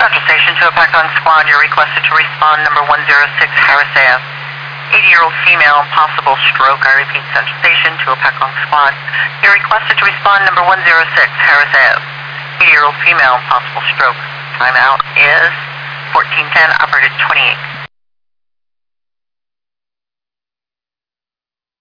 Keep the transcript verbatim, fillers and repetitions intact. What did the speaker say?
Central Station to a Pacon Squad. You're requested to respond number one zero six Harris Ave. eighty-year-old female, possible stroke. I repeat, Central Station to a Pacon Squad. You're requested to respond number one zero six Harris Ave. eighty-year-old female, possible stroke. Timeout is fourteen ten, operator twenty-eight.